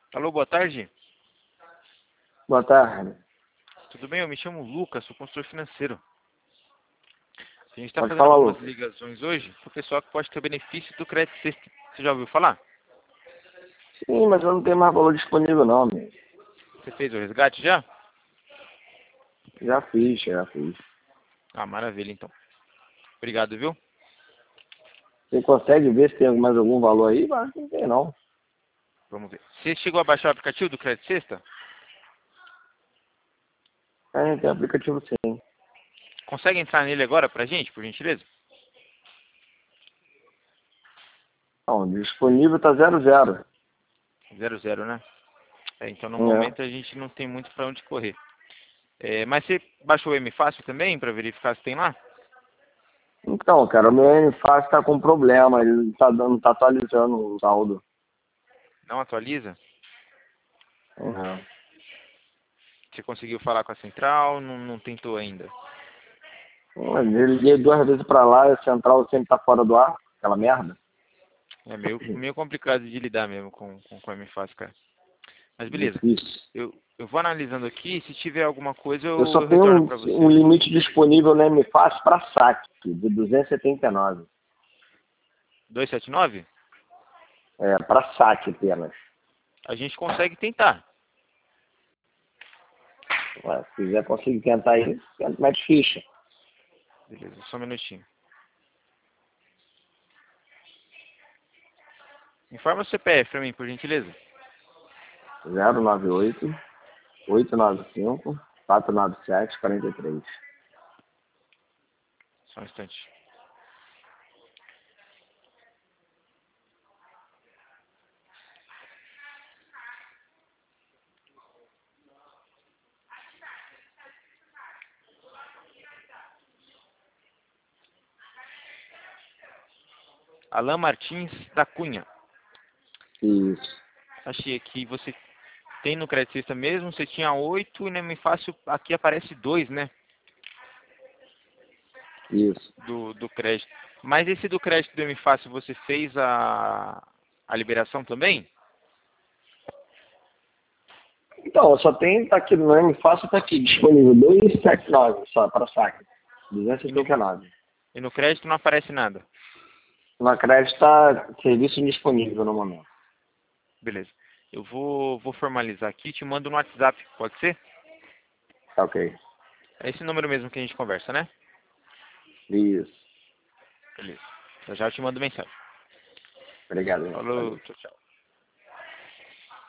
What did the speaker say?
Alô, boa tarde. Boa tarde. Tudo bem? Eu me chamo Lucas, sou consultor financeiro. A gente está Pode fazendo falar, algumas Lucas. ligações hoje para o pessoal que pode ter benefício do crédito sexta. Você já ouviu falar? Sim, mas eu não tenho mais valor disponível não, meu. Você fez o resgate já? Já fiz, já fiz. Ah, maravilha, então. Obrigado, viu? Você consegue ver se tem mais algum valor aí? Mas não tem não. Vamos ver. Você chegou a baixar o aplicativo do crédito sexta? A gente tem aplicativo sim. Consegue entrar nele agora pra gente, por gentileza? Não, disponível tá 00. 00, né? Então, no É. momento, a gente não tem muito para onde correr. Mas você baixou o M Fácil também para verificar se tem lá? Então, cara, o meu NFAS tá com problema. Ele não tá atualizando o saldo. Não atualiza? Uhum. Você conseguiu falar com a central? Não tentou ainda? Eu liguei 2 vezes pra lá e a central sempre tá fora do ar. Aquela merda. É meio complicado de lidar mesmo com a MFAS, cara. Mas beleza. Difícil. Eu vou analisando aqui. Se tiver alguma coisa, Eu só eu tenho retorno para um você. limite disponível no MFAS para saque, de 279. 279? É, para saque apenas. A gente consegue tentar. Ué, se quiser conseguir tentar aí, tenta mais ficha. Beleza, só um minutinho. Informa o CPF para mim, por gentileza. 098 895 497 43. Só um instante. Alan Martins da Cunha. Isso, Achei aqui. Você tem no Crédito Sexta mesmo? Você tinha 8 e na MFácil aqui aparece 2, né? isso. Do crédito. Mas esse do crédito do MFácil, você fez a liberação também? Então, só tem, tá aqui no MFácil, tá aqui, disponível 279 só para saque. E no, 279. e no crédito não aparece nada. Na crédito está serviço indisponível no momento. Beleza. Eu vou formalizar aqui e te mando no WhatsApp, pode ser? Tá ok. É esse número mesmo que a gente conversa, né? Isso. Beleza. Já já eu te mando mensagem. Obrigado, hein? Falou, Valeu. tchau, tchau.